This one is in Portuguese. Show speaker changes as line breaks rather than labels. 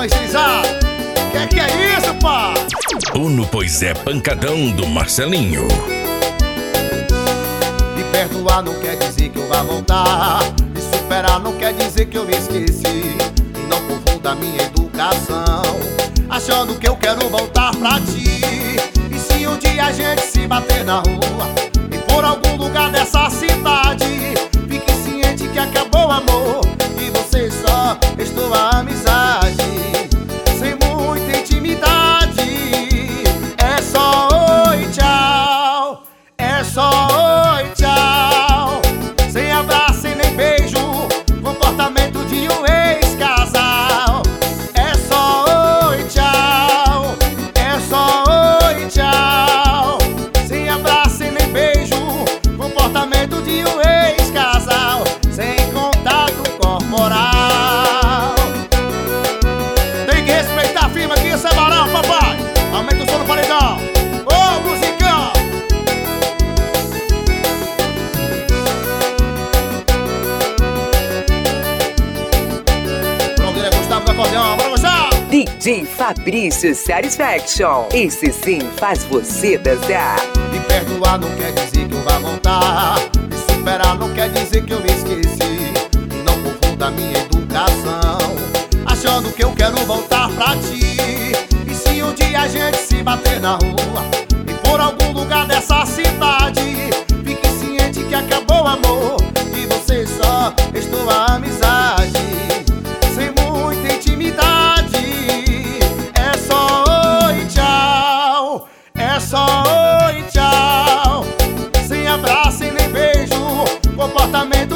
Alô, estilizado. Que é isso, pá?
Uno, pois é pancadão do Marcelinho.
Me perdoar não quer dizer que eu vá voltar. Me superar não quer dizer que eu me esqueci. E não confunda a minha educação, achando que eu quero voltar pra ti. E se um dia a gente se bater na rua e por algum lugar dessa cidade, fique ciente que acabou o amor e você só restou a amizade. Sem muita intimidade, é só oi, tchau. É só oi, tchau. Sem abraço, sem nem beijo, comportamento de um ex-casal. É só oi, tchau. É só oi, tchau. Sem abraço, sem nem beijo, comportamento de um ex-casal. Sem contato corporal. Tem que respeitar a firma aqui, esse é barão, papai. Aumenta o som no paredão. Ô, musicão. Pronto, Gustavo do acordeão, bora gostar.
DJ Fabrício Satisfaction. Esse sim faz você dançar.
Me perdoar não quer dizer que eu vá voltar. Me superar não quer dizer que eu me esqueci. E não confunda a minha educação, achando que eu quero voltar pra ti. E se um dia a gente se bater na rua e por algum lugar dessa cidade, fique ciente que acabou o amor e você só restou a amizade. Sem muita intimidade, é só oi, tchau. É só oi, tchau. Sem abraço e nem beijo, comportamento